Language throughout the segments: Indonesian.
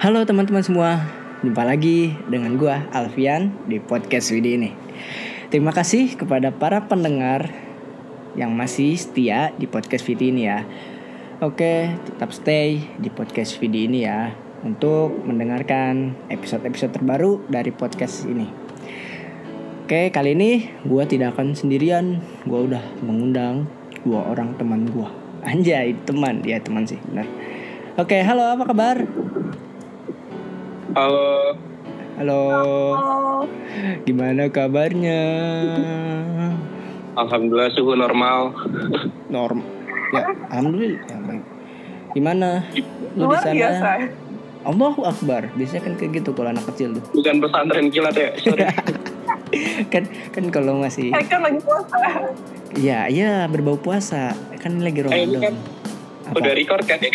Halo teman-teman semua, jumpa lagi dengan gua Alfian di podcast Widi ini. Terima kasih kepada para pendengar yang masih setia di podcast Widi ini ya. Oke, tetap stay di podcast Widi ini ya untuk mendengarkan episode-episode terbaru dari podcast ini. Oke, kali ini gua tidak akan sendirian. Gua udah mengundang 2 orang teman gua. Anjay, teman sih, benar. Oke, halo, apa kabar? Halo. Halo. Gimana kabarnya? Alhamdulillah suhu normal. Ya, alhamdulillah. Ya, baik. Gimana? Lu di sana? Biasa. Allahu Akbar. Biasanya kan kayak gitu kalau anak kecil tuh. Bukan pesantren kilat ya. Sorry. kan kalau masih Kan lagi puasa. Iya, berbau puasa. Kan lagi Ramadan. Ini kan udah record kan ya?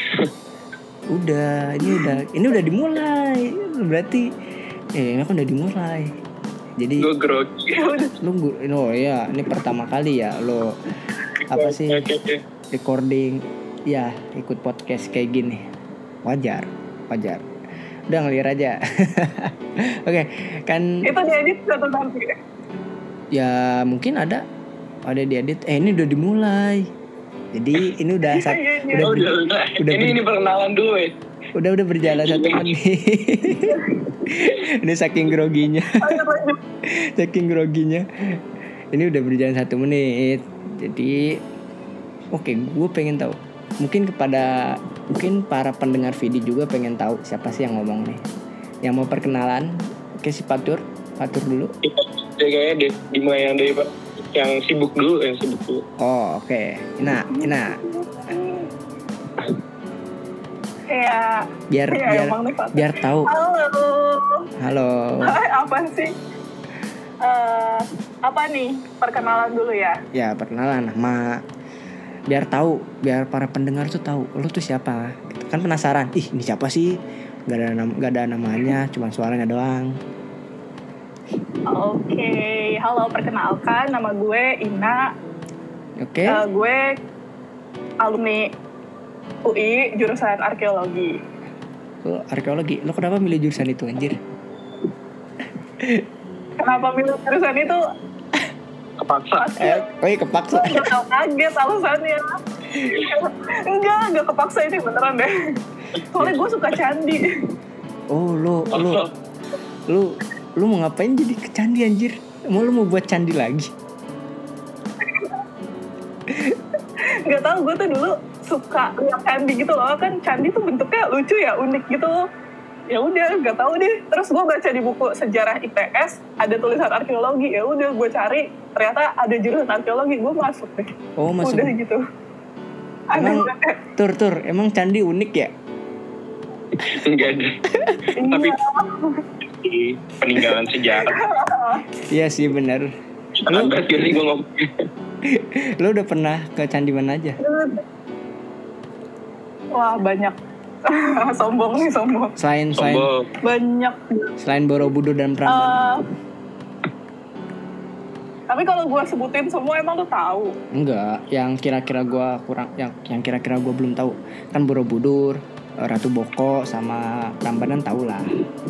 Ini udah dimulai. Berarti ini kan udah dimulai. Jadi Gue grogi. oh ya, ini pertama kali ya lo apa sih Okay. recording ya, ikut podcast kayak gini. Wajar. Udah ngelir aja. Oke, kan Itu diedit atau nanti? ya mungkin ada diedit. Ini udah dimulai. Jadi ini udah Ini perkenalan dulu ya. Udah berjalan 1 menit. Ini saking groginya. Ini udah berjalan 1 menit. Jadi oke, gue pengen tahu. Mungkin para pendengar video juga pengen tahu siapa sih yang ngomong nih. Yang mau perkenalan? Oke, si Fatur dulu. Kayaknya dimulai yang sibuk dulu. Oh, oke. Ina. Ya. Biar tahu. Halo. Apa sih? Apa nih? Perkenalan dulu ya. Ya, perkenalan nama. Biar para pendengar tuh tahu lu tuh siapa. Gitu. Kan penasaran. Ini siapa sih? Gak ada namanya, cuma suaranya doang. Oke. Halo, perkenalkan, nama gue Ina. Oke. Gue alumni UI jurusan arkeologi. Lu arkeologi. Lu kenapa milih jurusan itu, anjir? Kenapa milih jurusan itu? Kepaksa. Kepaksa. Gue gak kaget alasannya. Enggak kepaksa, ini beneran deh. Soalnya gue suka candi. Oh, lu mau ngapain jadi ke candi, anjir? Lu mau buat candi lagi? Gak tau, gue tuh dulu suka lihat candi gitu loh. Kan candi tuh bentuknya lucu ya, unik gitu loh. Ya udah, gak tahu deh. Terus gue baca di buku sejarah IPS ada tulisan arkeologi. Ya udah, gue cari, ternyata ada jurusan arkeologi. Gue masuk deh. Oh, masuk. Udah gitu. Emang tur emang candi unik ya? Enggak ada. Tapi peninggalan sejarah. Iya sih, benar. Lu udah pernah ke candi mana aja? Wah, banyak. Sombong. Selain Banyak. Selain Borobudur dan Prambanan. Tapi kalau gue sebutin semua emang lu tahu? Enggak, yang kira-kira gue kurang, yang kira-kira gue belum tahu. Kan Borobudur, Ratu Boko sama Prambanan tahu lah.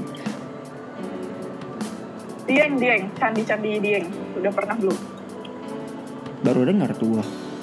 Dieng, candi Dieng. Udah pernah belum? Baru dengar tuh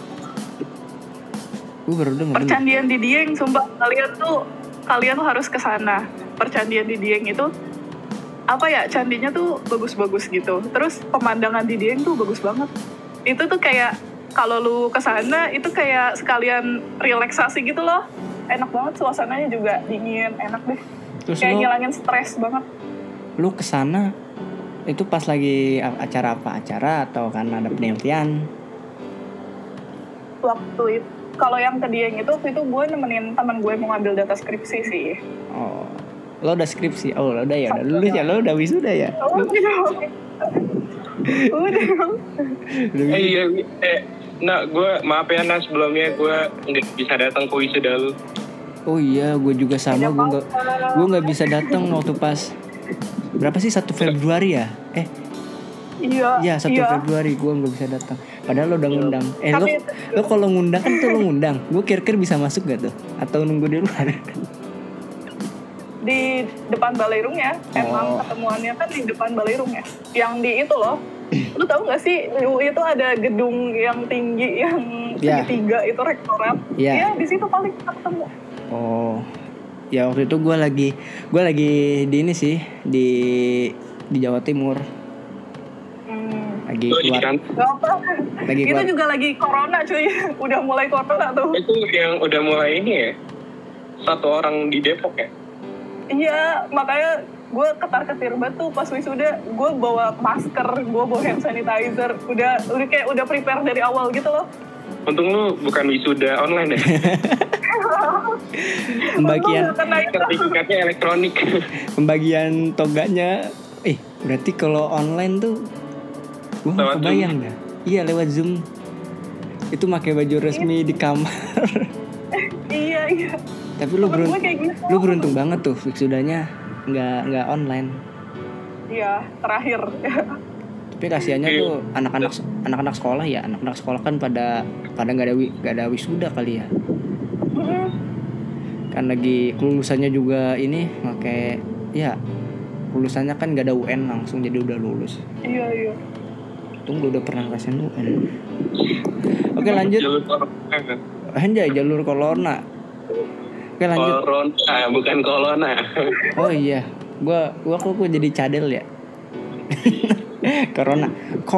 gue baru dengar. Percandian di Dieng, sumpah kalian harus ke sana. Percandian di Dieng itu apa ya, candinya tuh bagus-bagus gitu. Terus pemandangan di Dieng tuh bagus banget. Itu tuh kayak kalau lu ke sana itu kayak sekalian relaksasi gitu loh. Enak banget, suasananya juga dingin, enak deh. Terus kayak ngilangin stres banget. Lu ke sana itu pas lagi acara atau karena ada penelitian? Waktu itu kalau yang ke Dieng itu waktu itu gue nemenin teman gue mau ngambil data skripsi sih. Oh, lo udah skripsi? Oh, lo udah ya, udah lulus ya, lo udah wisuda ya? Udah. Nah, gue maaf ya Nas, sebelumnya gue nggak bisa datang ke wisuda lu. Oh iya, gue juga sama, gue nggak bisa datang waktu pas berapa sih 1 Februari ya? Iya 1 Februari gue nggak bisa datang. Padahal lo udah ngundang. Lo kalau ngundang kan tuh lo ngundang. Gue kira-kira bisa masuk gak tuh? Atau nunggu di luar? di depan Baleirungnya. Emang ketemuannya kan di depan Baleirungnya. Yang di itu loh. Lu tahu nggak sih UI itu ada gedung yang tinggi yang segitiga itu rektorat. Iya, di situ paling kita ketemu. Oh. Ya waktu itu gue lagi di ini sih di Jawa Timur. Lagi keluar. Lagi itu juga lagi corona cuy. Udah mulai corona tuh. Itu yang udah mulai ini ya. Satu orang di Depok ya? Iya, makanya gue ketar-ketir banget tuh pas wisuda. Gue bawa masker, gue bawa hand sanitizer. Udah kayak udah prepare dari awal gitu loh. Untung lu bukan wisuda online ya? Pembagian sertifikatnya elektronik. Pembagian toganya. Berarti kalau online tuh gue nggak kebayang dah. Iya, lewat Zoom. Itu pakai baju resmi di kamar. Iya. Tapi lu beruntung banget tuh wisudanya nggak online. Iya, terakhir. Tapi kasihannya tuh anak-anak sekolah ya, anak-anak sekolah kan pada nggak ada wisuda kali ya. Kan lagi kelulusannya juga ini pakai ya kelulusannya kan nggak ada UN langsung jadi udah lulus. Iya. Tunggu udah pernah ngerasain UN. Oke lanjut. Jalur corona. Oke lanjut. Corona bukan corona. Oh iya, gua kok jadi cadel ya. Corona.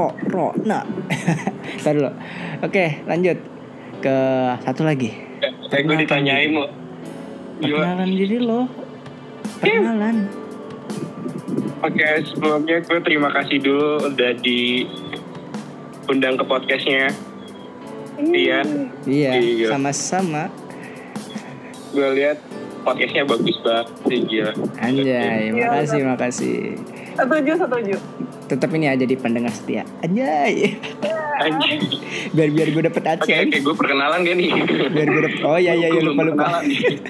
Ntar dulu. Oke lanjut ke satu lagi. Gue ditanyain lo. Perkenalan diri lo. Perkenalan. Oke, sebelumnya gue terima kasih dulu udah diundang ke podcastnya. Iya, sama-sama. Gue lihat podcastnya bagus banget sih, gila. Anjay, makasih. Setuju. Tetap ini aja di pendengar setia. Anjay. Biar gue dapet AdSense. Oke, gue perkenalan gak nih? Biar gue dapet. Oh iya lupa.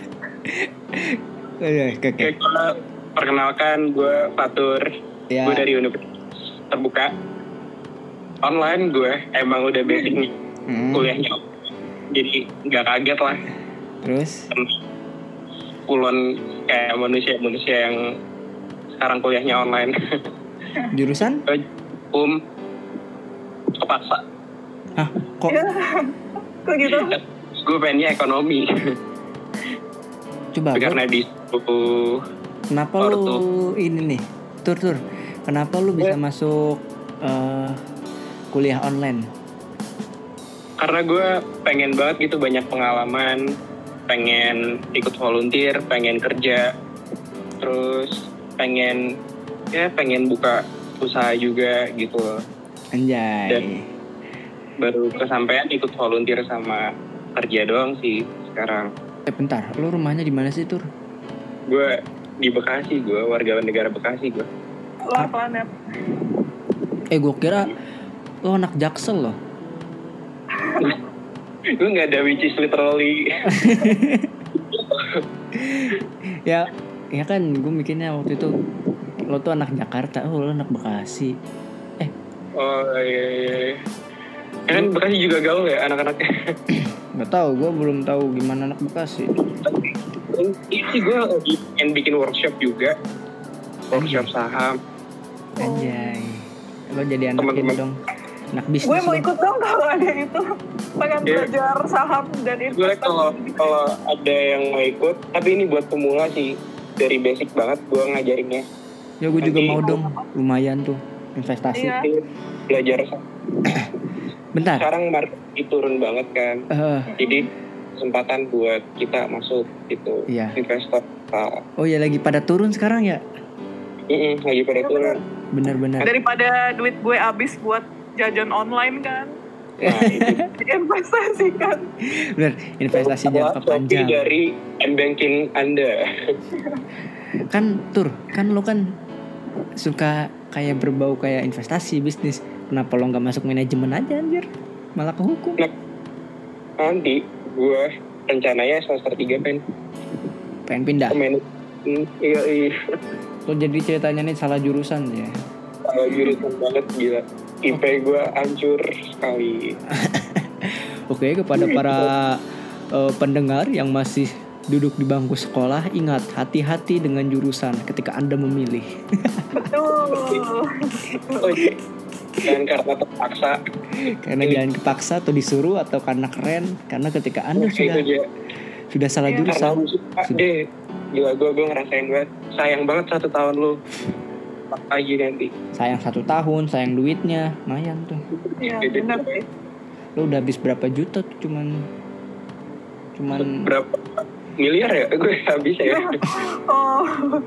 Oke. Perkenalkan, gue Fatur. Ya. Gue dari Universitas Terbuka. Online gue emang udah basic nih kuliahnya. Jadi gak kaget lah. Terus? Pulon kayak manusia yang sekarang kuliahnya online. Jurusan? Kepaksa. Hah? Kok gitu? Gue pengennya ekonomi. Coba karena di kenapa lu ini nih tur kenapa lu bisa masuk kuliah online? Karena gue pengen banget gitu banyak pengalaman, pengen ikut volunteer, pengen kerja, terus pengen buka usaha juga gitu loh. Anjay. Dan baru kesampaian ikut volunteer sama kerja doang sih sekarang. Bentar, lu rumahnya di mana sih Tur? Gue di Bekasi, gue warga negara Bekasi gue. Luar planet. Gue kira lo anak Jaksel loh. Gue nggak ada which is literally. ya kan gue mikirnya waktu itu lo tuh anak Jakarta, lo anak Bekasi. Oh iya. Kan Bekasi juga gaul ya anak-anaknya. Nggak tahu, gue belum tahu gimana anak Bekasi. Ini sih gue lagi pengen bikin workshop juga, workshop saham. Anjay, lo jadi anak ini dong, anak bisnis. Gue mau ikut dong kalau ada itu, pengen belajar saham dan investasi. Gue kalau ada yang mau ikut, tapi ini buat pemula sih, dari basic banget gue ngajarinnya. Ya gue juga mau dong, lumayan tuh investasi. Iya. Belajar. Bentar. Sekarang market turun banget kan, jadi kesempatan buat kita masuk gitu, investor. Oh ya lagi pada turun sekarang ya? Lagi pada turun. Benar-benar. Daripada duit gue habis buat jajan online kan. Nah, investasikan. Benar, investasi jangka panjang. Dari M-Banking Anda. Kan lo kan suka kayak berbau kayak investasi bisnis. Kenapa lo nggak masuk manajemen aja anjir? Malah ke hukum. Nanti gue rencananya semester 3 pengen pindah. Iya. Lo jadi ceritanya nih salah jurusan ya? Salah jurusan banget gila. IP gue hancur sekali. Oke, kepada para pendengar yang masih duduk di bangku sekolah, ingat hati-hati dengan jurusan ketika Anda memilih. Betul. Oh, jangan karena terpaksa. Karena jangan kepaksa atau disuruh atau karena keren, karena ketika Anda sudah salah Iya, jurusan. Karena suka deh. Gila, gue ngerasain banget. Sayang banget 1 tahun lu lagi nanti. Sayang 1 tahun, sayang duitnya, lumayan tuh. Iya, benar sih. Lu udah habis berapa juta tuh cuman Berapa miliar ya? Gue habis ya. Oh,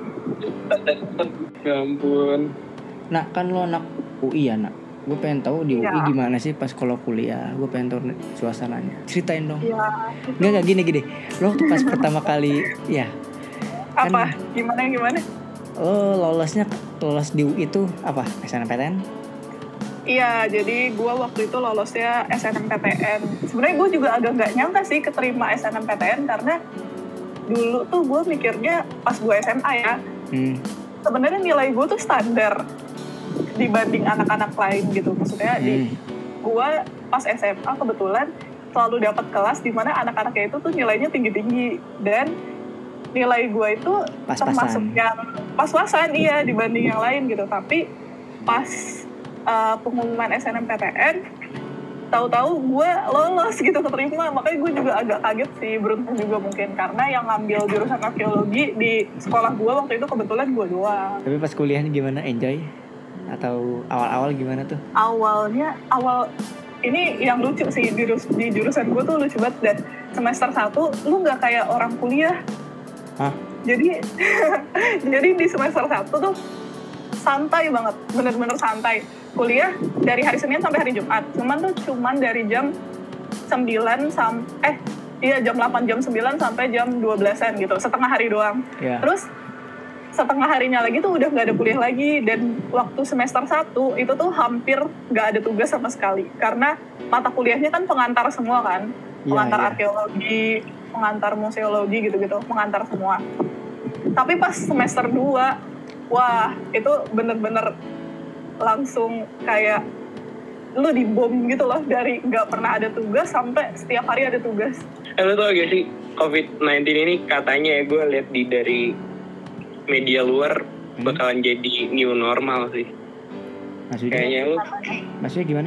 Ya ampun. Nah kan lo anak UI ya nak. Gue pengen tahu di UI Iya. gimana sih pas kalau kuliah. Gue pengen tahu suasananya. Ceritain dong. iya. Enggak gini. Lo waktu pas pertama kali ya Apa? Gimana? lo lolos di UI itu apa? SNMPTN? Iya, jadi gue waktu itu lolosnya SNMPTN. Sebenarnya gue juga agak nggak nyangka sih keterima SNMPTN karena dulu tuh gue mikirnya pas gue SMA ya, sebenarnya nilai gue tuh standar dibanding anak-anak lain gitu. Maksudnya di gue pas SMA kebetulan selalu dapat kelas di mana anak-anaknya itu tuh nilainya tinggi-tinggi dan nilai gue itu termasuk yang pas-pasan iya dibanding yang lain gitu. Tapi pas pengumuman SNMPTN tahu-tahu gue lolos gitu keterima, makanya gue juga agak kaget sih, beruntung juga mungkin karena yang ngambil jurusan arkeologi di sekolah gue waktu itu kebetulan gue doang. Tapi pas kuliahnya gimana? Enjoy? Atau awal-awal gimana tuh? Awal ini yang lucu sih di jurusan gue tuh lucu banget, dan semester 1 lu nggak kayak orang kuliah. Hah? Jadi jadi di semester 1 tuh santai banget, bener-bener santai. Kuliah dari hari Senin sampai hari Jumat. Cuman dari jam 9 jam 8 jam 9 sampai jam 12-an gitu. Setengah hari doang. Yeah. Terus setengah harinya lagi tuh udah gak ada kuliah lagi. Dan waktu semester 1 itu tuh hampir gak ada tugas sama sekali. Karena mata kuliahnya kan pengantar semua kan. Pengantar arkeologi, pengantar museologi gitu-gitu. Pengantar semua. Tapi pas semester 2, wah itu bener-bener langsung kayak lu dibom gitu loh, dari nggak pernah ada tugas sampai setiap hari ada tugas. Lu tau gak sih COVID-19 ini katanya ya, gue lihat dari media luar bakalan jadi new normal sih. Kayaknya lu. Maksudnya gimana?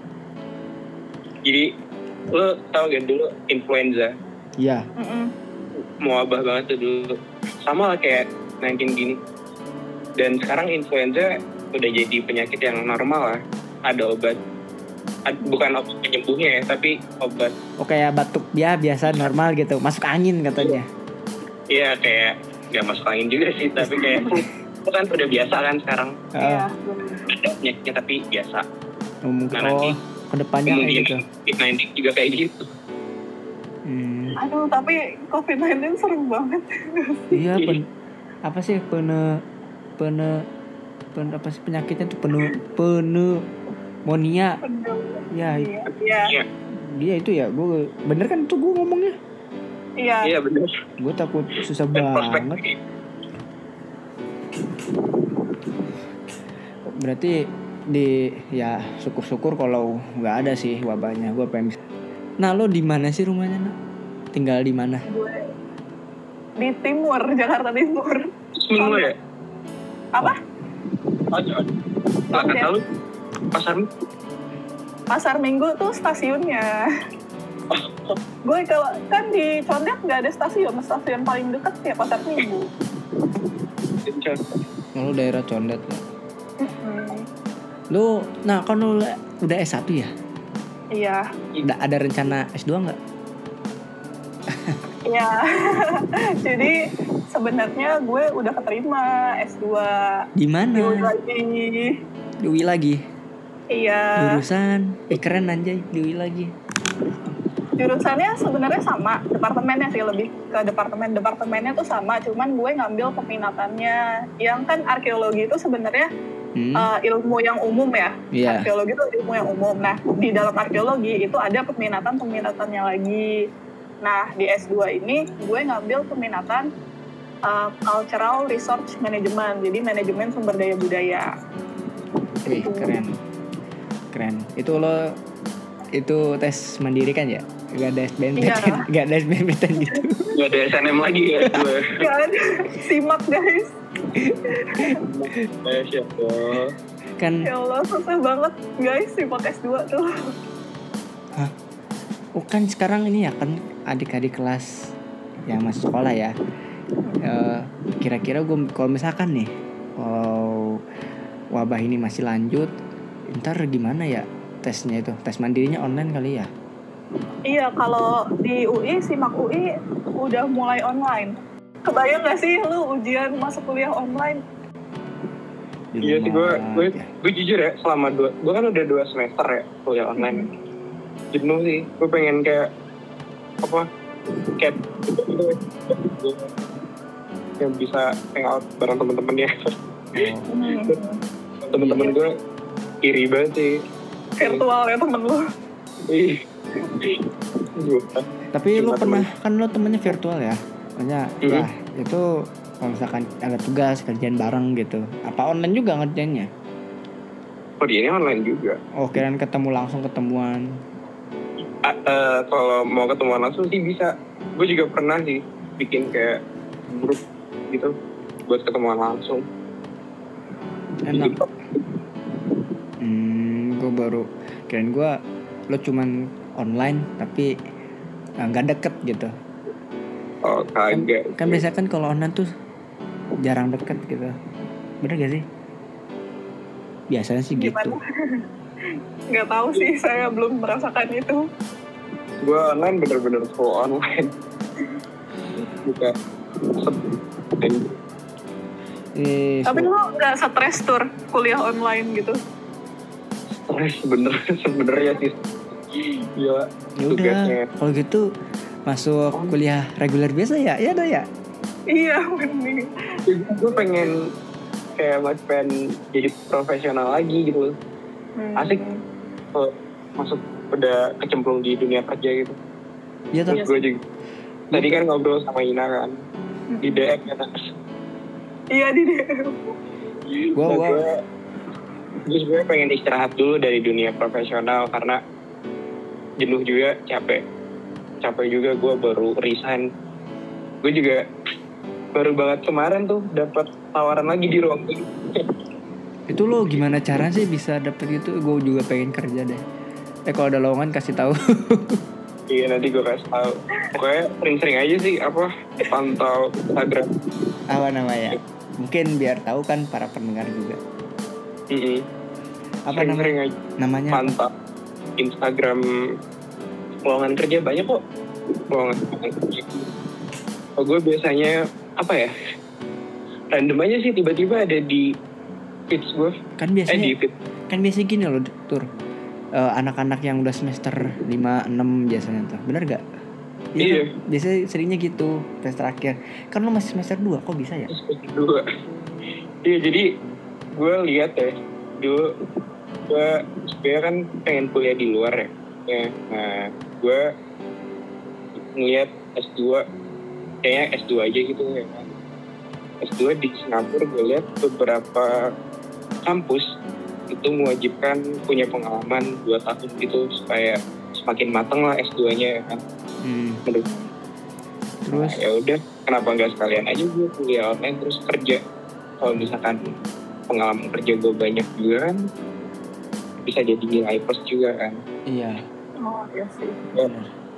Jadi lu tau gak dulu influenza? Iya. Mewabah banget tuh dulu. Sama lah kayak 19 gini. Dan sekarang influenza udah jadi penyakit yang normal lah. Ada obat. Bukan obat penyembuhnya ya, tapi obat. Oh kayak batuk ya biasa normal gitu. Masuk angin katanya. Iya kayak gak masuk angin juga sih, tapi kayak itu kan udah biasa kan sekarang. Iya. Ada penyakitnya tapi biasa. Mungkin nanti kedepannya kayak gitu. COVID-19 juga kayak gitu. Aduh, tapi COVID-19 serem banget. Iya, apa sih apa sih penyakitnya tuh pneumonia. Ya, Iya. Dia itu ya, gue bener kan tuh gue ngomongnya. Iya bener. Gue takut susah banget. Berarti ya syukur-syukur kalau nggak ada sih wabahnya. Gue pengen. Nah lo di mana sih rumahnya nak? Tinggal di mana? Gue di timur, Jakarta Timur. Minggu ya? Apa? Kata lu Pasar Minggu tuh stasiunnya. Gue kalau kan di Condet nggak ada stasiun paling dekat ya Pasar Minggu. Lu daerah Condet ya? Lu, nah kan lu udah S1 ya? Iya. Ada rencana S2 nggak? Iya. Jadi sebenarnya gue udah keterima S2. Di mana? Di UI lagi. Iya. Jurusan keren anjay, di UI lagi. Jurusannya sebenarnya sama, departemennya sih lebih ke departemennya tuh sama, cuman gue ngambil peminatannya yang kan arkeologi itu sebenarnya ilmu yang umum ya. Yeah. Arkeologi itu ilmu yang umum. Nah, di dalam arkeologi itu ada peminatannya lagi. Nah, di S2 ini gue ngambil peminatan Cultural Resource Management, jadi manajemen sumber daya budaya. Keren. Itu lo itu tes mandiri kan ya? Gak ada SBMPTN, Iya. gak ada SBMPTN gitu. Gak ada SNM lagi ya gue. Gak ada. Simak guys. Siapa? Kan Ya Allah, susah banget guys simak S2 tuh. kan sekarang ini ya kan adik-adik kelas yang masih sekolah ya. Kira-kira gue kalau misalkan nih wabah ini masih lanjut, ntar gimana ya tesnya itu? Tes mandirinya online kali ya? Iya, kalau di UI, simak UI udah mulai online. Kebayang gak sih lu ujian masuk kuliah online? Di Iya sih, rumah, gue ya. jujur ya, gue kan udah 2 semester ya kuliah online. Jenuh sih, gue pengen kayak yang bisa hangout bareng temen-temennya. Temen-temen gue iri banget sih. Virtual ya temen lu. Ih. Tapi lu Cuma pernah kan lu temennya virtual ya? Makanya lah itu kalau misalkan ada tugas kerjaan bareng gitu, apa online juga ngerjainnya? Oh, dia ini online juga. Oh, kirain ketemu langsung ketemuan. Kalau mau ketemuan langsung sih bisa. Gue juga pernah sih bikin kayak grup gitu buat ketemuan langsung. Enak. Gue baru kirain gue lo cuman online tapi nggak deket gitu. Oh, kagak. Kan biasanya kan kalau online tuh jarang deket gitu. Bener gak sih? Biasanya sih gitu. Gak tahu sih, saya belum merasakan itu. Gue online bener-bener full online. Bukan. Tapi lu gak stres tur kuliah online gitu? Stres sebenernya sih. Gila. Ya udah, kalau gitu masuk kuliah reguler biasa ya? Ya dah ya. Iya, mending. Gue pengen kayak pengen jadi profesional lagi gitu. Asik kalau masuk udah kecemplung di dunia kerja gitu. Iya tuh. Gue juga. Tadi kan ngobrol sama Ina kan di DM kan. Iya di DM. Gue pengen istirahat dulu dari dunia profesional karena jenuh juga, capek juga. Gue baru resign. Gue juga baru banget kemarin tuh dapat tawaran lagi di ruang ini. Itu lo gimana cara sih bisa dapet gitu? Gue juga pengen kerja deh. Kalau ada lowongan kasih tahu. Iya, nanti gue kasih tahu. Pokoknya sering-sering aja sih pantau Instagram. Apa namanya? Mungkin biar tahu kan para pendengar juga. Apa Sering-sering aja namanya? pantau Instagram lowongan kerja, banyak kok lowongan kerja. Oh, gue biasanya random aja sih, tiba-tiba ada di feeds gue. Kan biasanya gini loh Tur. Anak-anak yang udah semester 5, 6 biasanya tuh. Bener gak? Iya. Biasanya seringnya gitu, semester akhir. Kan lo masih semester 2, kok bisa ya? Semester 2. Iya, jadi gue lihat ya, dulu gue sebenarnya kan pengen kuliah di luar ya. Nah, gue ngeliat S2, kayaknya S2 aja gitu ya kan. S2 di Singapura, gue lihat beberapa kampus itu mewajibkan punya pengalaman 2 tahun gitu supaya semakin matang lah S2-nya ya kan. Terus ya udah, kenapa nggak sekalian aja gue kuliah online terus kerja. Kalau misalkan pengalaman kerja gue banyak juga kan, bisa jadi nilai plus juga kan. Iya. Oh iya sih. Ya.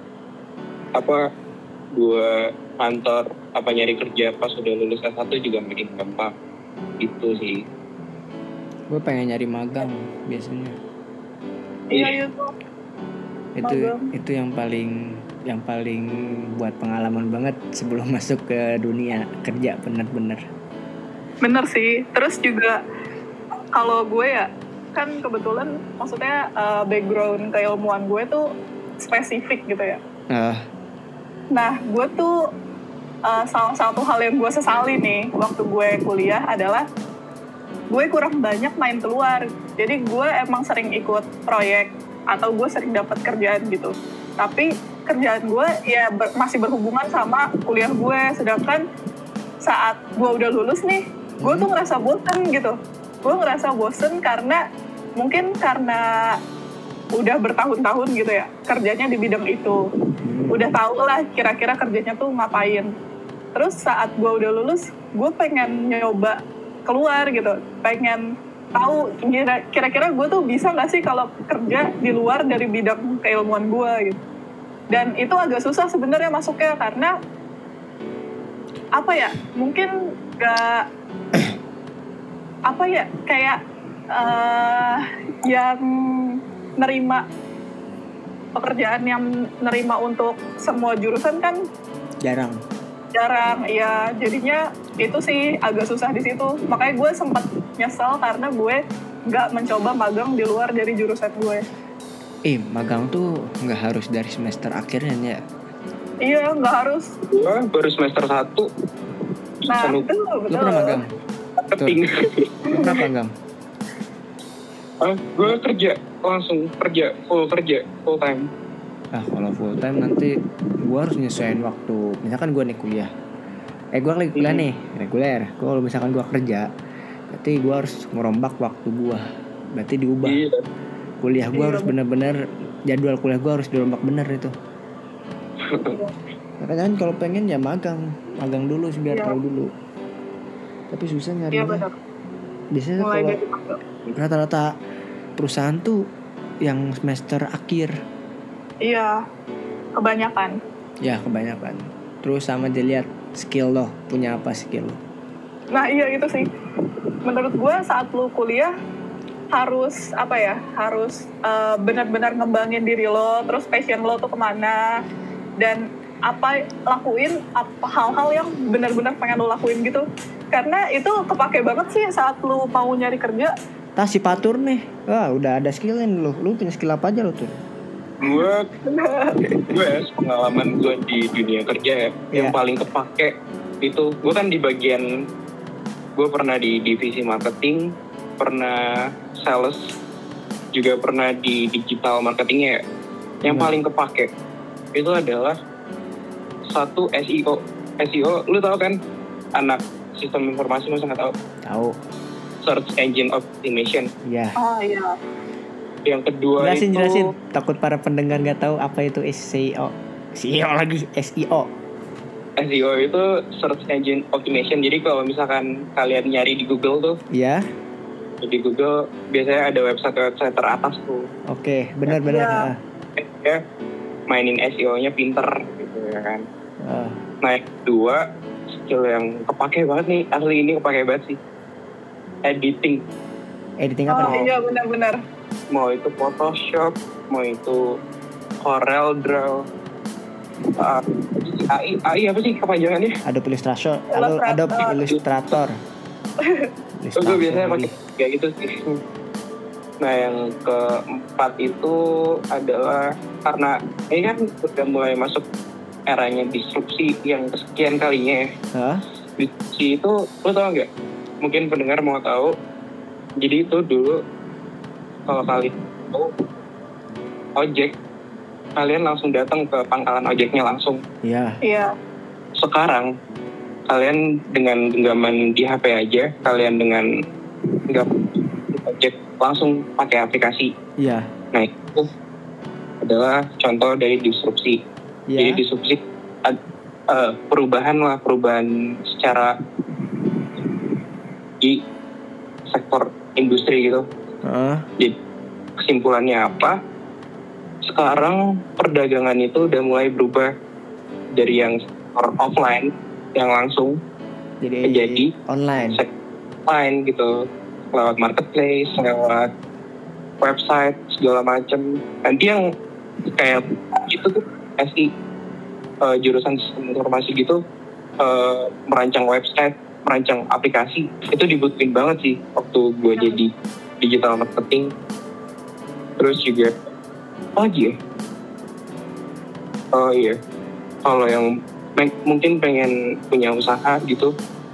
Gue kantor nyari kerja pas udah lulus S1 juga makin gampang gitu sih. Gue pengen nyari magang biasanya. Iya itu. Itu yang paling buat pengalaman banget sebelum masuk ke dunia kerja, bener-bener. Bener sih. Terus juga kalau gue ya kan kebetulan maksudnya background keilmuan gue tuh spesifik gitu ya. Nah gue tuh salah satu hal yang gue sesali nih waktu gue kuliah adalah gue kurang banyak main keluar. Jadi gue emang sering ikut proyek atau gue sering dapat kerjaan gitu. Tapi kerjaan gue ya masih berhubungan sama kuliah gue. Sedangkan saat gue udah lulus nih, gue tuh ngerasa bosen gitu. Gue ngerasa bosen karena udah bertahun-tahun gitu ya kerjanya di bidang itu, udah tau lah kira-kira kerjanya tuh ngapain. Terus saat gue udah lulus, gue pengen nyoba keluar gitu, pengen tahu kira-kira gue tuh bisa nggak sih kalau kerja di luar dari bidang keilmuan gue gitu. Dan itu agak susah sebenarnya masuknya karena apa ya, mungkin nggak apa ya, kayak yang nerima pekerjaan yang nerima untuk semua jurusan kan Jarang. ya, jadinya itu sih agak susah di situ. Makanya gue sempat nyesel karena gue nggak mencoba magang di luar dari jurusan gue. Magang tuh nggak harus dari semester akhirnya ya? Iya, nggak harus. Gue baru semester 1. Nah, Sanu. betul. Lu pernah magang? Marketing. Lu pernah magang? Gue kerja langsung full time. Kalau full time nanti gue harus nyesuaiin waktu. Misalkan gue nih kuliah. Gue lagi kuliah nih, reguler. Kalau misalkan gue kerja, berarti gue harus merombak waktu gue. Berarti diubah. Iya. Kuliah gue harus bener-bener, jadwal kuliah gue harus dirombak bener itu. Makanya kan kalau pengen ya magang dulu sih biar tahu dulu. Tapi susah Iya nyarinya. benar. Biasanya Mulai kalau dari magang. rata-rata perusahaan tuh yang semester akhir. Iya, kebanyakan. Ya kebanyakan. Terus sama dilihat skill lo, punya apa skill lo. Nah iya itu sih. Menurut gue saat lu kuliah harus harus benar-benar ngembangin diri lo, terus passion lo tuh kemana, dan lakuin hal-hal yang benar-benar pengen lo lakuin gitu. Karena itu kepake banget sih saat lu mau nyari kerja. Si Patur nih, udah ada skillnya lo. Lu punya skill apa aja lo tuh? Gue pengalaman gue di dunia kerja yang paling kepake itu, gue kan di bagian, gue pernah di divisi marketing, pernah sales, juga pernah di digital marketingnya. Yang paling kepake itu adalah satu SEO. Lu tahu kan, anak sistem informasi, masa nggak tahu? Tahu. Search engine optimization. Iya. Oh iya. Yang kedua jelasin. Takut para pendengar nggak tahu apa itu SEO. SEO itu search engine optimization. Jadi kalau misalkan kalian nyari di Google tuh, iya. Di Google biasanya ada website teratas tuh. Oke, benar. Ya, mainin SEO-nya pinter gitu ya kan. Nah, yang kedua, skill yang kepake banget nih, asli ini kepake banget sih. Editing apa nih? Iya benar. Mau itu Photoshop, mau itu Corel Draw, AI apa sih kepanjangannya? Adobe Illustrator. Gue biasanya pakai kayak gitu sih. Nah, yang keempat itu adalah karena ini kan udah mulai masuk eranya disrupsi yang kesekian kalinya ya. Disrupsi itu, lo tau nggak? Mungkin pendengar mau tahu. Jadi itu dulu kalau kalian tahu ojek, kalian langsung datang ke pangkalan ojeknya langsung. Iya. Sekarang kalian dengan genggaman di HP aja, kalian dengan genggaman ojek langsung pakai aplikasi. Iya. Nah, itu adalah contoh dari disrupsi. Jadi disrupsi perubahan secara di sektor industri gitu. Jadi kesimpulannya apa? Sekarang perdagangan itu udah mulai berubah dari yang sektor offline yang langsung jadi online gitu, lewat marketplace, lewat website segala macam. Nanti yang kayak gitu tuh jurusan sistem informasi gitu, merancang website, merancang aplikasi, itu dibutuhin banget sih waktu gue jadi digital marketing. Terus juga apa lagi ya? Oh iya, kalau yang mungkin pengen punya usaha gitu,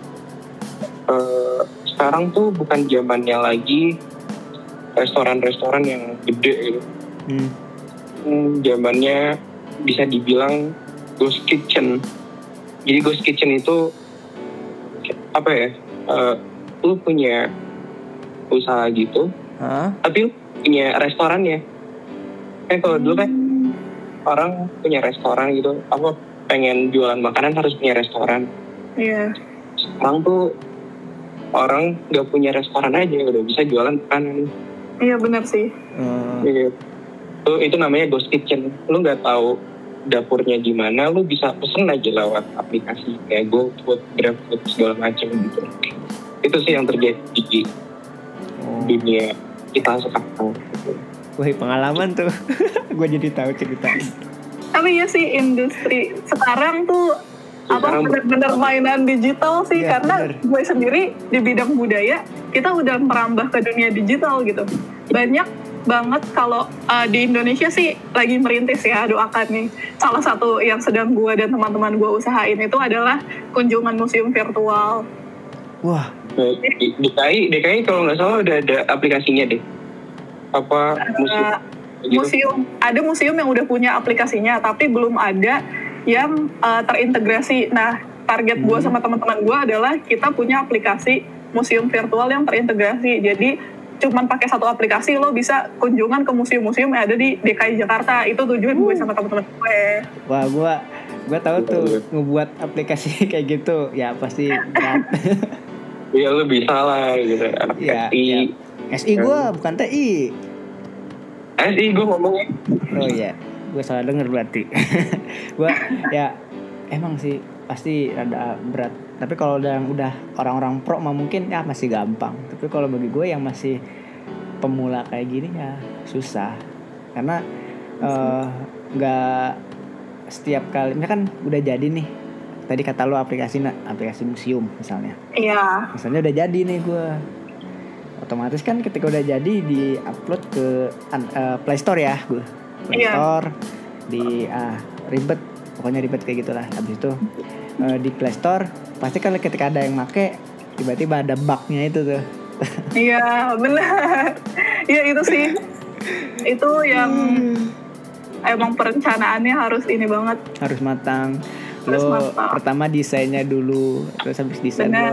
sekarang tuh bukan zamannya lagi restoran-restoran yang gede gitu. Zamannya bisa dibilang ghost kitchen. Jadi ghost kitchen itu apa ya? Lu punya usaha gitu, tapi lu punya restorannya. Kalau dulu kan orang punya restoran gitu, apa pengen jualan makanan harus punya restoran. Iya. Sekarang tuh orang nggak punya restoran aja udah bisa jualan makanan. Iya benar sih. Itu namanya ghost kitchen. Lu nggak tahu dapurnya gimana, lu bisa pesen aja lewat aplikasi kayak GoFood, GrabFood segala macam gitu. Itu sih yang terjadi di dunia kita sekarang. Wah, pengalaman tuh. Gue jadi tahu ceritanya. Tapi ya sih industri sekarang tuh benar-benar mainan digital sih, ya, karena bener. gue sendiri di bidang budaya kita udah merambah ke dunia digital gitu. Banyak banget kalau di Indonesia sih lagi merintis ya, doakan nih. Salah satu yang sedang gue dan teman-teman gue usahain itu adalah kunjungan museum virtual. Wah. DKI kalau nggak salah udah ada aplikasinya deh. Apa museum? Ada museum yang udah punya aplikasinya, tapi belum ada yang terintegrasi. Nah, target gue sama teman-teman gue adalah kita punya aplikasi museum virtual yang terintegrasi. Jadi cuman pakai satu aplikasi lo bisa kunjungan ke museum-museum yang ada di DKI Jakarta. Itu tujuan gue sama teman-teman gue. Wah, gue tahu tuh ngebuat aplikasi kayak gitu. Ya pasti berat. Ya lu bisa lah gitu. Ya, SI. SI gue bukan TI. SI gue ngomongnya. Oh iya, gue salah denger berarti. Gue ya emang sih pasti rada berat. Tapi kalau udah orang-orang pro mah mungkin ya masih gampang. Tapi kalau bagi gue yang masih pemula kayak gini ya susah. Karena nggak setiap kali, kan udah jadi nih. Tadi kata lo aplikasi museum misalnya. Iya. Misalnya udah jadi nih gue. Otomatis kan ketika udah jadi di-upload ke Play Store ya gue. Play Store di ribet. Pokoknya ribet kayak gitulah. Habis itu di Play Store pasti kan ketika ada yang make tiba-tiba ada bug-nya itu tuh. Iya benar. Iya itu sih. Itu yang emang perencanaannya harus ini banget. Harus matang. Lo pertama desainnya dulu, terus habis desain lo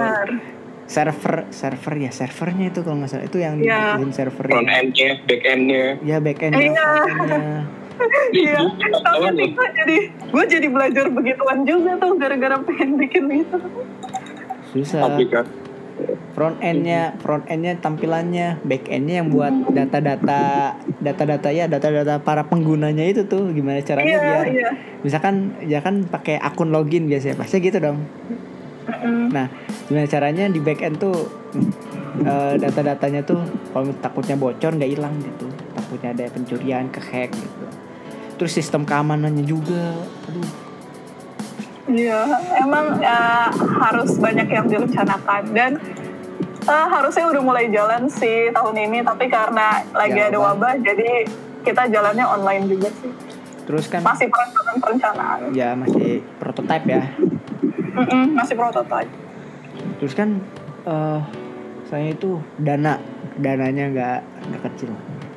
servernya itu kalau nggak salah itu yang dibikin servernya. Front end-nya, back end-nya. Ya back end-nya. Iya, tapi gue jadi belajar begituan juga tuh gara-gara pengen bikin gitu. Susah. Front end-nya tampilannya, back end-nya yang buat data-data para penggunanya itu tuh gimana caranya biar misalkan pakai akun login biasanya pasti gitu dong. Nah, gimana caranya di back end tuh data-datanya tuh kalau takutnya bocor nggak hilang gitu, takutnya ada pencurian, kehack gitu. Terus sistem keamanannya juga, aduh. Iya, emang harus banyak yang direncanakan dan harusnya udah mulai jalan sih tahun ini, tapi karena lagi ada wabah jadi kita jalannya online juga sih. Terus kan masih perencanaan. Ya masih prototype ya. Masih prototype. Terus kan saya itu dananya nggak kecil.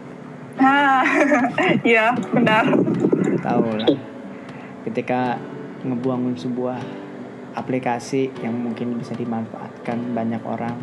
Iya benar. Tahu lah. Ketika ngebuangin sebuah aplikasi yang mungkin bisa dimanfaatkan banyak orang,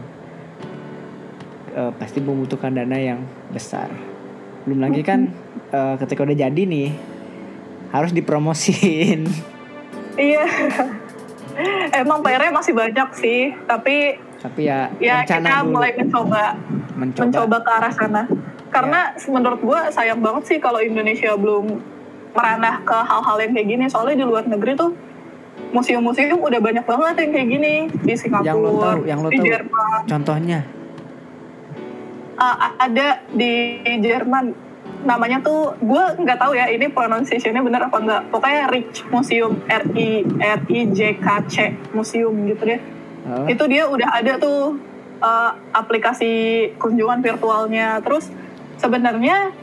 pasti membutuhkan dana yang besar. Belum lagi kan ketika udah jadi nih harus dipromosiin. Iya. Emang PR-nya masih banyak sih, tapi ya kita dulu. Mulai mencoba ke arah sana. Karena menurut gue sayang banget sih kalau Indonesia belum meranah ke hal-hal yang kayak gini. Soalnya di luar negeri tuh museum-museum udah banyak banget yang kayak gini. Di Singapura, yang lo di tahu, Jerman. Contohnya? Ada di Jerman. Namanya tuh, gue nggak tahu ya ini pronunciation-nya benar apa enggak. Pokoknya Rich Museum, RIJKC Museum gitu deh. Itu dia udah ada tuh aplikasi kunjungan virtualnya. Terus sebenarnya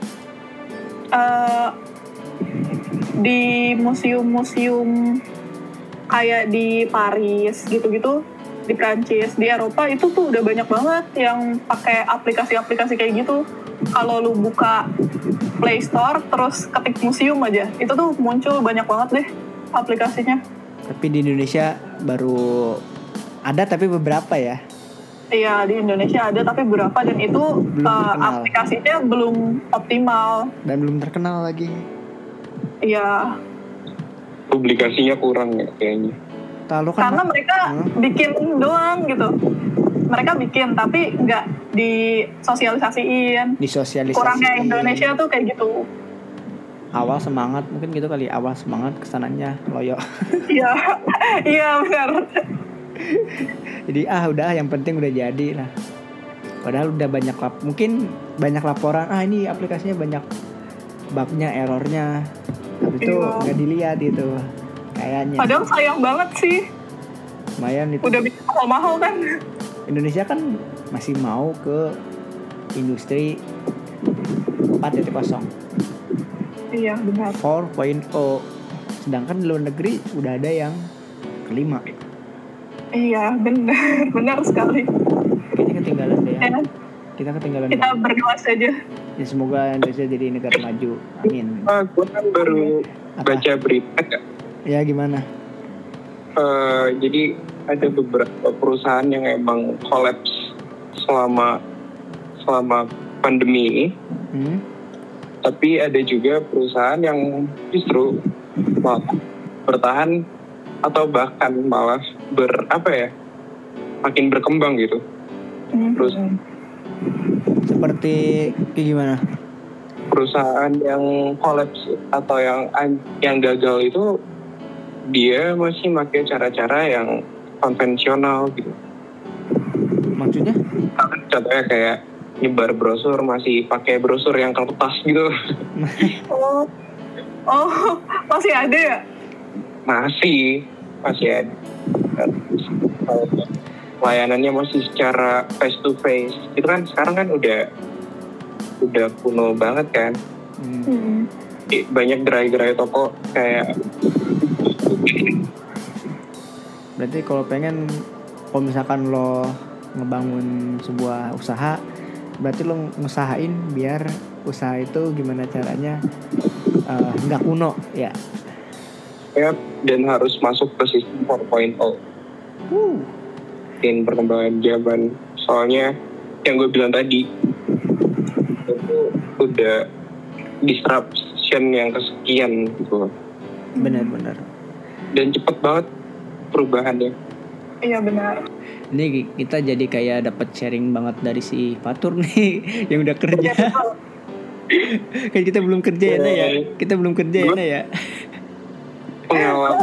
di museum-museum kayak di Paris gitu-gitu, di Prancis, di Eropa itu tuh udah banyak banget yang pakai aplikasi-aplikasi kayak gitu. Kalau lu buka Play Store terus ketik museum aja, itu tuh muncul banyak banget deh aplikasinya. Tapi di Indonesia baru ada tapi beberapa ya. Iya, di Indonesia ada tapi berapa, dan itu Belum terkenal. aplikasinya belum optimal. Dan belum terkenal lagi. Iya, Publikasinya kurang ya kayaknya. Lalu kan karena mereka bikin doang gitu. Mereka bikin tapi nggak disosialisasiin. disosialisasi. Kurangnya Indonesia tuh kayak gitu. Awal semangat mungkin gitu kali, awal semangat kesananya loyo. Iya, iya benar. Jadi udah yang penting udah jadi lah. Padahal udah banyak mungkin banyak laporan ini aplikasinya banyak bugnya, errornya. Habis itu Iya. nggak dilihat itu kayaknya. Padahal sayang banget sih. Lumayan itu. Udah bikin mahal kan. Indonesia kan masih mau ke industri 4.0, Iya benar. 4.0. Sedangkan di luar negeri udah ada yang kelima. Iya benar, benar sekali. Kayaknya ketinggalan deh ya. Ya, Kita ketinggalan kita banget. berdoa saja. Ya, semoga Indonesia jadi negara maju. Amin. Gue kan baru Apa? baca berita ya. Ya gimana? Jadi ada beberapa perusahaan yang emang kolaps selama pandemi ini. Tapi ada juga perusahaan yang justru bertahan atau bahkan malah makin berkembang gitu. Terus Seperti kayak gimana? perusahaan yang kolaps atau yang gagal itu dia masih pakai cara-cara yang konvensional gitu. Maksudnya? Contohnya kayak nyebar brosur masih pakai brosur yang kertas gitu. Oh, masih ada ya? masih ada. Layanannya masih secara face to face. Itu kan sekarang kan udah kuno banget kan. Banyak gerai-gerai toko kayak. Berarti kalau misalkan lo ngebangun sebuah usaha, berarti lo ngusahain biar usaha itu gimana caranya nggak kuno ya. Ya, dan harus masuk ke sistem 4.0. In perkembangan zaman. Soalnya yang gue bilang tadi itu udah disruption yang kesekian gitu. Benar-benar. Dan cepet banget perubahannya. Iya benar. Ini kita jadi kayak dapat sharing banget dari si Fatur nih yang udah kerja. Kan kita belum kerja ya. Kita belum kerja ya. Pengalaman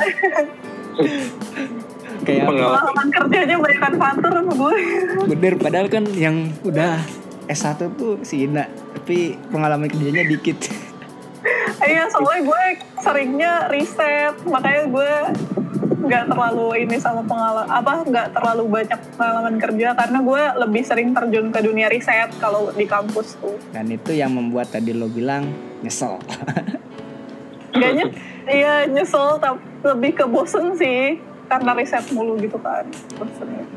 Kayak Pengalaman kerjanya berikan Fatur sama gue. bener, padahal kan yang udah S1 tuh si Ina, tapi pengalaman kerjanya dikit. Iya, soalnya gue seringnya riset, makanya gue nggak terlalu nggak terlalu banyak pengalaman kerja karena gue lebih sering terjun ke dunia riset kalau di kampus tuh. Dan itu yang membuat tadi lo bilang nyesel. Iya nyesel, tapi lebih ke bosen sih karena riset mulu gitu kan, bosennya.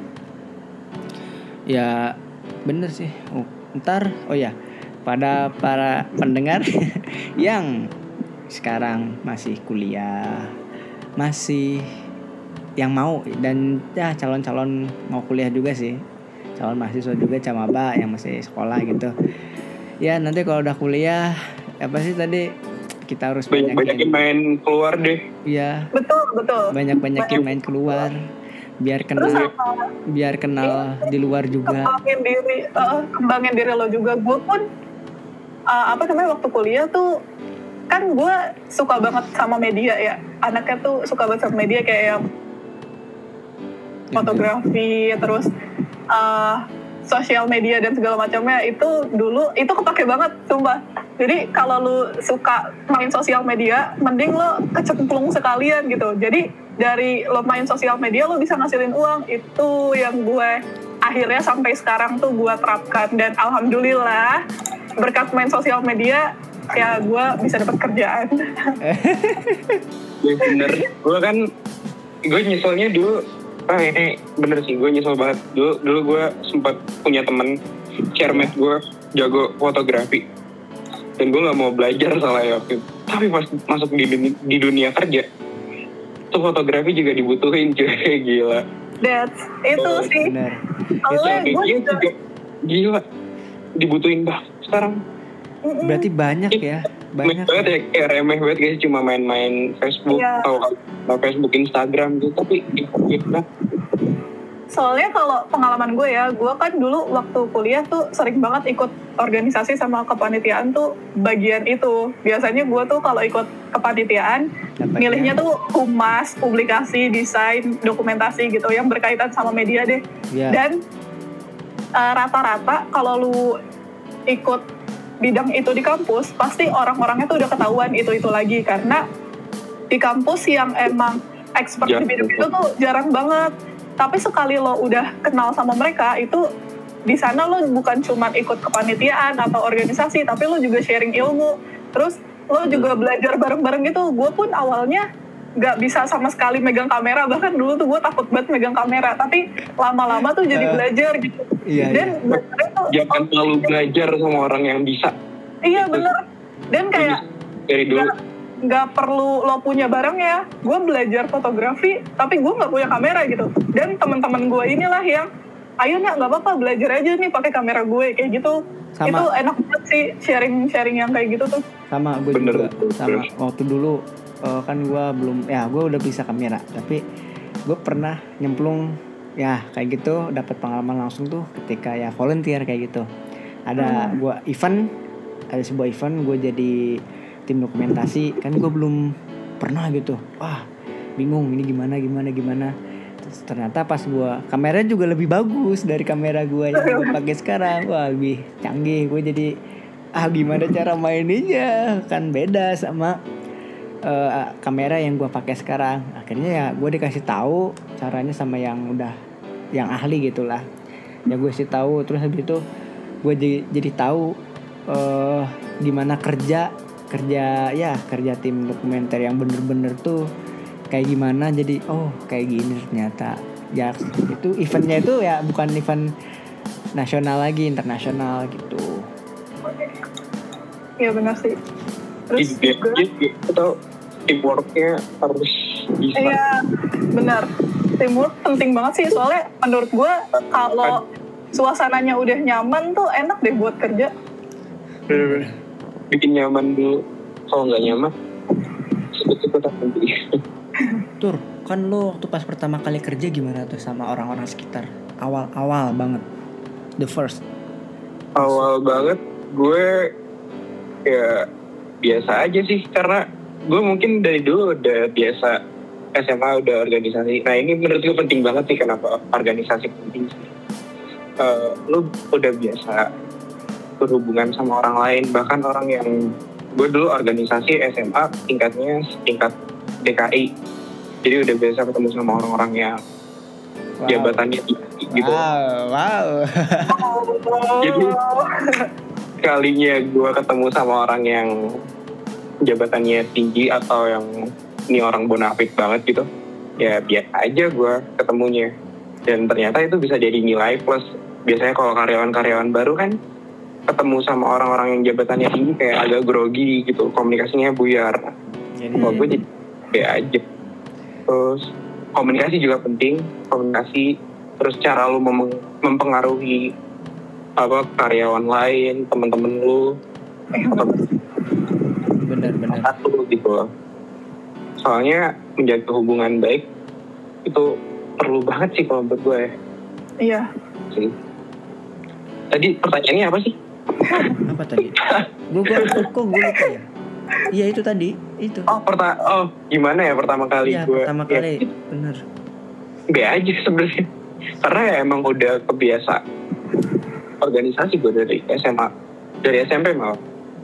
Ya bener sih. Ntar pada para pendengar yang sekarang masih kuliah, masih yang mau, dan ya calon-calon mau kuliah juga sih, calon mahasiswa juga, camaba yang masih sekolah gitu ya. Nanti kalau udah kuliah apa sih tadi, kita harus banyakin main keluar deh. Iya, Betul. banyakin main keluar biar kenal di luar juga. Kembangin diri lo juga. Gue pun waktu kuliah tuh kan gue suka banget sama media ya, anaknya tuh suka banget sama media kayak yang fotografi, terus sosial media dan segala macamnya. Itu dulu itu kepake banget sumpah. Jadi kalau lu suka main sosial media, mending lo kecemplung sekalian gitu. Jadi dari lo main sosial media lo bisa ngasilin uang. Itu yang gue akhirnya sampai sekarang tuh gue terapkan, dan alhamdulillah berkat main sosial media ya gue bisa dapat kerjaan. Ya bener. Gue nyeselnya dulu. Ini bener sih, gue nyesel banget. Dulu gue sempat punya temen chairmate gue jago fotografi, dan gue nggak mau belajar soalnya waktu itu. Tapi pas masuk di dunia kerja, tuh fotografi juga dibutuhin, cuy. Gila. Itu sih. Bener. Soalnya Itu gue media juga gila dibutuhin banget sekarang. Berarti banyak ya, banyak. Banget ya, kayak remeh banget guys, cuma main-main Facebook Iya. atau Facebook, Instagram gitu, tapi gitu. Soalnya kalau pengalaman gue ya, gue kan dulu waktu kuliah tuh sering banget ikut organisasi sama kepanitiaan tuh bagian itu. Biasanya gue tuh kalau ikut kepanitiaan, Dapatnya? milihnya tuh humas, publikasi, desain, dokumentasi gitu yang berkaitan sama media deh. Iya. Dan rata-rata kalau lu ikut bidang itu di kampus, pasti orang-orangnya tuh udah ketahuan itu lagi. Karena di kampus yang emang expert di bidang itu tuh jarang banget. Tapi sekali lo udah kenal sama mereka, itu di sana lo bukan cuma ikut kepanitiaan atau organisasi, tapi lo juga sharing ilmu. Terus lo juga belajar bareng-bareng gitu. Gue pun awalnya gak bisa sama sekali megang kamera, bahkan dulu tuh gue takut banget megang kamera. Tapi lama-lama tuh jadi belajar gitu. Iya, Dan belajarnya tuh Jangan terlalu belajar sama orang yang bisa. iya bener. Dan kayak Dari dulu. nggak perlu lo punya barang ya. Gue belajar fotografi tapi gue nggak punya kamera gitu. Dan teman-teman gue inilah yang ayo nggak apa-apa belajar aja nih pakai kamera gue kayak gitu. Sama. Itu enak banget sih sharing yang kayak gitu tuh. Sama gue Bener, juga. bener. Sama waktu dulu kan gue belum, ya gue udah bisa kamera, tapi gue pernah nyemplung ya kayak gitu, dapat pengalaman langsung tuh ketika ya volunteer kayak gitu. Ada gue ada sebuah event gue jadi tim dokumentasi, kan gue belum pernah gitu. Wah bingung ini gimana. Terus ternyata pas gue kamera juga lebih bagus dari kamera gue yang gue pakai sekarang. Wah lebih canggih. Gue jadi gimana cara maininnya, kan beda sama kamera yang gue pakai sekarang. Akhirnya ya gue dikasih tahu caranya sama yang ahli gitulah. Ya gue sih tahu, terus habis itu gue jadi tahu gimana kerja tim dokumenter yang bener-bener tuh kayak gimana. Jadi kayak gini ternyata. Ya itu eventnya itu ya bukan event nasional lagi, internasional gitu. Iya benar sih. Terus Atau teamworknya harus bisa. iya benar. Teamwork penting banget sih, soalnya menurut gue kalau suasananya udah nyaman tuh enak deh buat kerja. Bikin nyaman dulu. Kalau nggak nyaman, sebut-sebut nanti. Tur, kan lo waktu pas pertama kali kerja gimana tuh sama orang-orang sekitar? Awal banget, the first. Awal banget gue ya biasa aja sih, karena gue mungkin dari dulu udah biasa SMA, udah organisasi. Nah ini menurut gue penting banget nih, kenapa organisasi penting sih. Lu udah biasa berhubungan sama orang lain, bahkan orang yang gue dulu organisasi SMA tingkatnya tingkat DKI, jadi udah biasa ketemu sama orang-orang yang jabatannya tinggi gitu. Wow. Jadi kalinya gue ketemu sama orang yang jabatannya tinggi atau yang ini orang bonafit banget gitu, ya biasa aja gue ketemunya, dan ternyata itu bisa jadi nilai plus. Biasanya kalau karyawan-karyawan baru kan ketemu sama orang-orang yang jabatannya tinggi kayak agak grogi gitu, komunikasinya buyar. Kalau gue jadi kayak aja. Terus komunikasi juga penting, terus cara lu mempengaruhi karyawan lain, teman-teman lu, Benar. satu gitu loh. Soalnya menjaga hubungan baik itu perlu banget sih kalau menurut gue. Iya. Sih. Tadi pertanyaannya apa sih? Apa tadi? Gue lupa ya. Iya itu tadi itu. Gimana ya pertama kali Iya, gue? pertama kali, bener. Gak aja sebenarnya. Karena ya emang udah kebiasa organisasi gue dari SMA, dari SMP malah.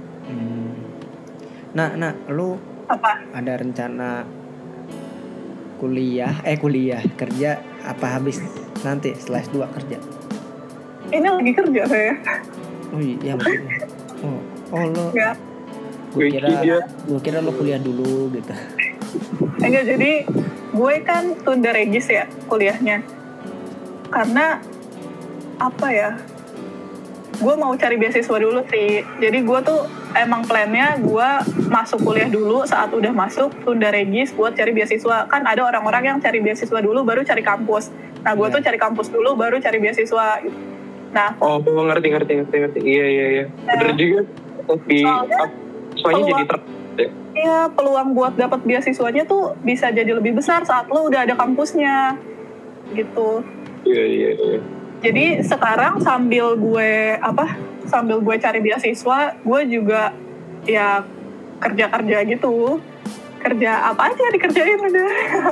Nah, lu Apa? ada rencana kuliah kerja apa habis nanti setelah S2 kerja? Ini lagi kerja saya. Oh iya maksudnya. Lo. Enggak. Gue kira lo kuliah dulu gitu. Enggak, jadi gue kan tunda regis ya kuliahnya. Karena apa ya? Gue mau cari beasiswa dulu sih. Jadi gue tuh emang plannya gue masuk kuliah dulu, saat udah masuk tunda regis buat cari beasiswa. Kan ada orang-orang yang cari beasiswa dulu baru cari kampus. Nah gue Iya. tuh cari kampus dulu baru cari beasiswa gitu. Nah Oh, ngerti. Iya. Bener juga. Tapi Soalnya soalnya jadi peluang- iya peluang buat dapat beasiswanya tuh bisa jadi lebih besar saat lo udah ada kampusnya gitu. Iya. Jadi sekarang sambil gue cari beasiswa, gue juga ya kerja gitu. Kerja apa aja dikerjain udah.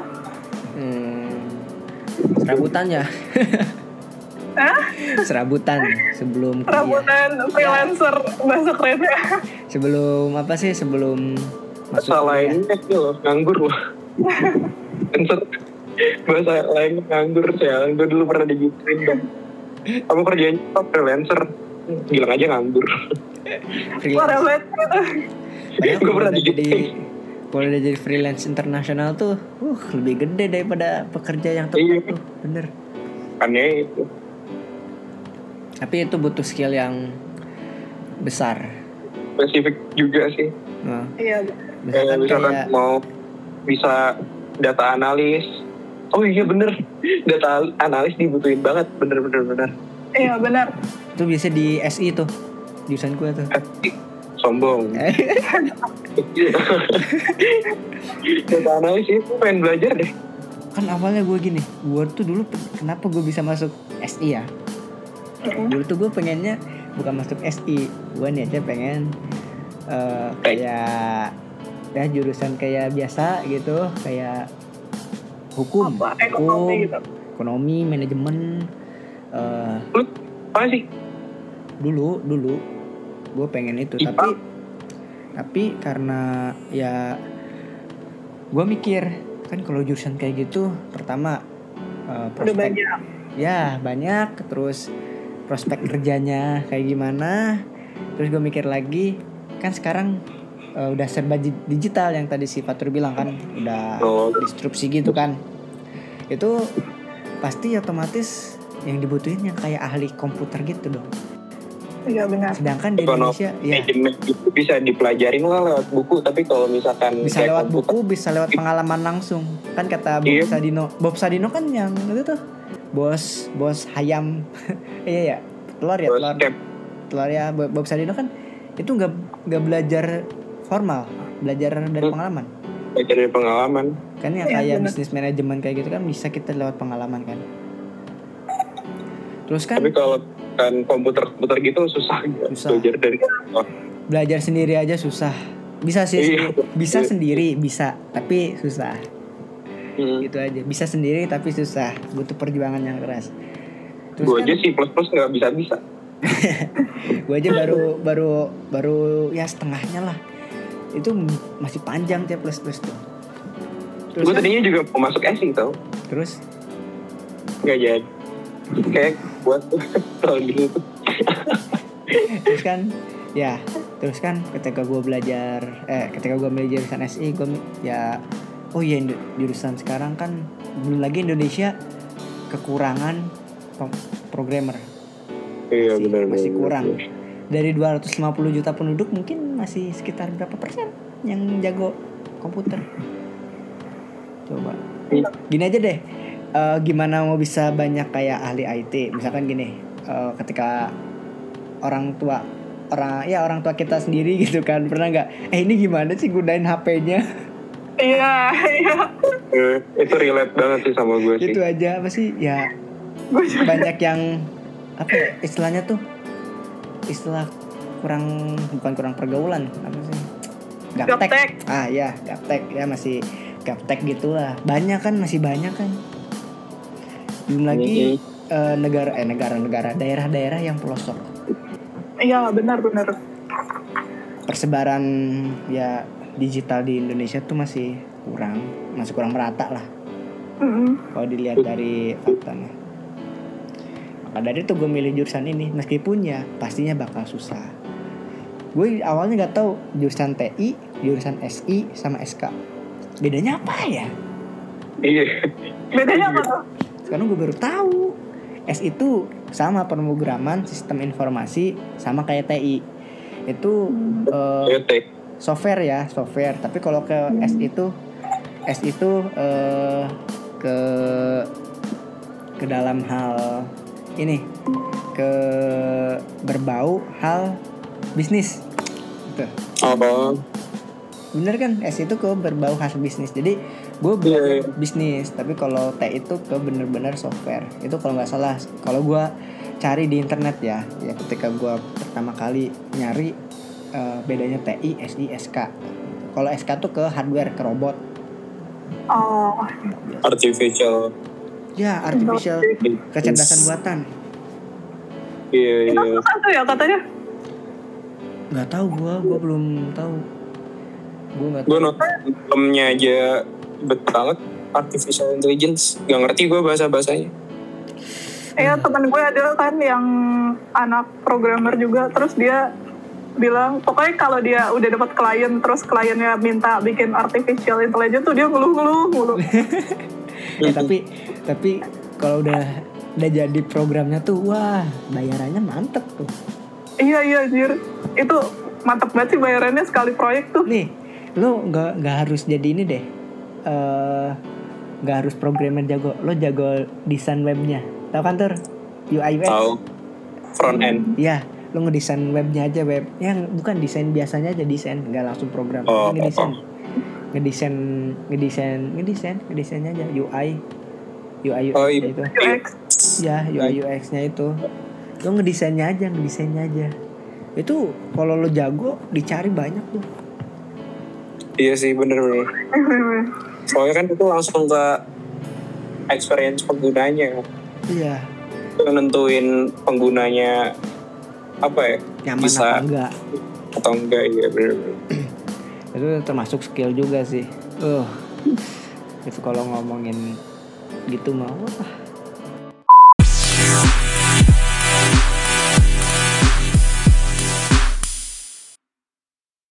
Serabutan ya. Hah? Serabutan sebelum kuliah. Rambutan freelancer bahasa kerennya. Sebelum apa sih? Sebelum masuk Bahasa kuliah. lainnya sih loh, nganggur loh. Bahasa lain nganggur ya. Gue dulu pernah digituin dan kamu kerjanya apa? Freelancer. Bilang aja nganggur. Parah Freelance. banget gitu. Padahal Gue pernah kalau udah jadi freelance internasional tuh lebih gede daripada pekerja yang Iya. tetap tuh. Bener. Aneh itu. Tapi itu butuh skill yang besar. Spesifik juga sih. Nah, Iya. Misalkan kayak mau bisa data analis. Oh iya bener. Data analis dibutuhin banget. Bener. Iya benar. itu biasa di SI tuh jurusan gue tuh. Sombong. Data analis itu pengen belajar deh. Kan awalnya gue gini, gue tuh dulu kenapa gue bisa masuk SI ya? Dulu tuh gue pengennya bukan masuk SI, gue niatnya pengen kayak ya jurusan kayak biasa gitu, kayak hukum, Apa? Ekonomi gitu. ekonomi, manajemen. Lu apa sih? Dulu gue pengen itu, IPA. tapi karena ya gue mikir kan kalau jurusan kayak gitu pertama Udah prospek banyak. ya banyak, terus prospek kerjanya kayak gimana, terus gue mikir lagi kan sekarang udah serba digital yang tadi si Fatur bilang kan, udah disrupsi gitu kan, itu pasti otomatis yang dibutuhin yang kayak ahli komputer gitu dong. Iya benar. Sedangkan di Indonesia ya Manajemen itu bisa dipelajarin lah lewat buku, tapi kalau misalkan bisa kayak lewat komputer, buku, bisa lewat pengalaman langsung. Kan kata Iya. Bob Sadino kan yang itu tuh bos Hayam. Iya ya, telur ya Bob Sadino kan itu nggak belajar formal, belajar dari pengalaman. belajar dari pengalaman. Kan yang Iya, kayak benar. bisnis manajemen kayak gitu kan bisa kita lewat pengalaman kan. Terus kan Tapi kalau kan komputer gitu susah. Susah. Belajar dari belajar sendiri aja susah. Bisa sih, Iya. bisa sendiri, bisa, tapi susah. Hmm. Gitu aja, bisa sendiri tapi susah, butuh perjuangan yang keras. Terus Gue kan, aja sih plus nggak bisa. gue aja baru ya setengahnya lah. Itu masih panjang tiap plus tuh. Terus Gue kan, tadinya juga mau masuk SI tau, terus nggak jadi. Kayak buat tahun dulu tuh. terus kan ketika gue milih jurusan SI, gue ya jurusan sekarang kan belum lagi Indonesia kekurangan programmer. Iya benar. Masih kurang. Dari 250 juta penduduk mungkin masih sekitar berapa persen yang jago komputer? Coba. Gini aja deh. Gimana mau bisa banyak kayak ahli IT? Misalkan gini, ketika orang tua kita sendiri gitu kan, pernah nggak? Ini gimana sih gunain HP-nya? Iya. Itu relate banget sih sama gue sih. Itu aja apa sih? Ya banyak yang apa ya, istilahnya tuh istilah bukan kurang pergaulan, apa sih? Gaptek. Ya gaptek ya, masih gaptek gitulah. Masih banyak kan. Belum lagi negara-negara, daerah-daerah yang pelosok. Iya benar. Persebaran ya digital di Indonesia tuh masih kurang merata lah. Kalau dilihat dari faktanya. Maka dari itu gue milih jurusan ini, meskipun ya pastinya bakal susah. Gue awalnya nggak tahu jurusan TI, jurusan SI sama SK bedanya apa ya. Iya. Bedanya apa tuh? Sekarang gue baru tahu. S itu sama pemrograman sistem informasi, sama kayak TI. Itu software. Tapi kalau ke S itu ke ke dalam hal ini, ke berbau hal bisnis gitu. Oh, Bener kan, S itu ke berbau khas bisnis. Jadi gue belajar bisnis, tapi kalau T itu ke bener-bener software. Itu kalau nggak salah, kalau gue cari di internet ya ketika gue pertama kali nyari bedanya TI, SI, SK. Kalau SK tuh ke hardware, ke robot. Oh, artificial. Ya, artificial, kecerdasan buatan. Iya. itu susah tuh ya katanya. Nggak tahu gue belum tahu. Gue nggak tahu. Gue nonton filmnya aja bet banget, artificial intelligence. Gak ngerti gue bahasa-bahasanya. Iya, teman gue ada kan yang anak programmer juga, terus dia bilang pokoknya kalau dia udah dapat klien, terus kliennya minta bikin artificial intelligence tuh dia ngeluh mulu. Tapi kalau udah jadi programnya tuh, wah bayarannya mantep tuh. Iya anjir, itu mantep banget sih bayarannya sekali proyek tuh. Nih, lo nggak harus jadi ini deh, nggak harus programmer jago, lo jago desain webnya, tahu kan Tur? UI UX. Tahu. Front end. Ya, lo ngedesain webnya aja, web yang bukan desain biasanya aja, desain nggak langsung program. Ngedesainnya aja UI UX itu. UX. Ya, UI UX-nya itu. Lo ngedesainnya aja. Itu kalau lo jago dicari banyak tuh. Iya sih, bener. Soalnya kan itu langsung ke experience penggunanya. Iya. Nentuin penggunanya apa ya, Nyaman bisa atau enggak. Iya bener. Itu termasuk skill juga sih. Itu kalau ngomongin gitu mah, wah